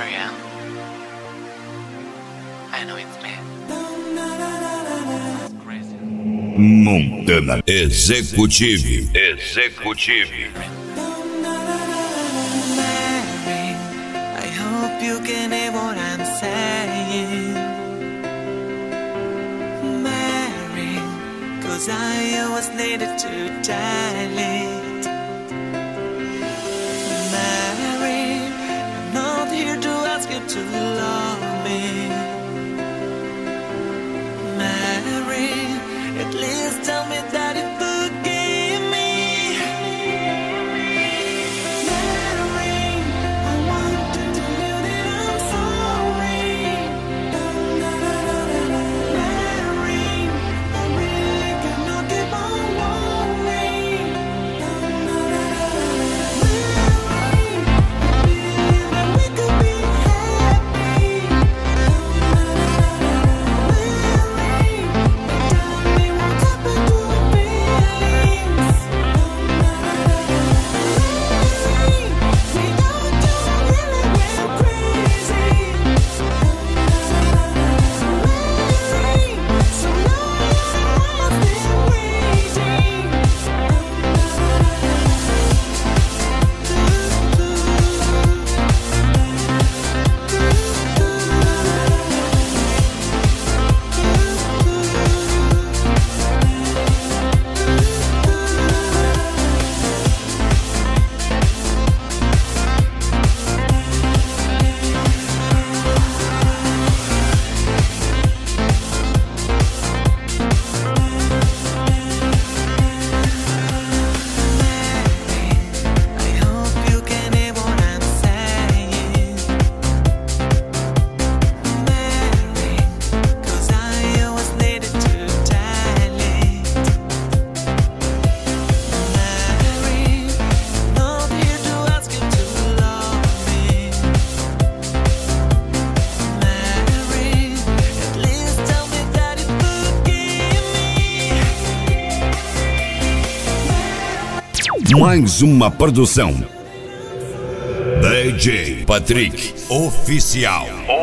Marianne. I know it's me. It's crazy. Montana Executive. Mary, I hope you can hear what I'm saying. Mary, 'cause I always needed to dilate. Mary, I'm not here to ask you to love me. Mary, at least tell me that you forgive me. Mary, I want to tell you that I'm sorry. Mary, I really cannot keep on worrying. Mary, I believe that we could be happy. Mary, tell me what happened to our feelings. Mary, without you I really went crazy. Mary, so now I'm still waiting. I hope you can hear what I'm saying. Mary, 'cause I always needed to dilate. Mary, not here to ask you to love me. Mary, at least tell me that you forgive me. Mais uma produção DJ Patrick Oficial.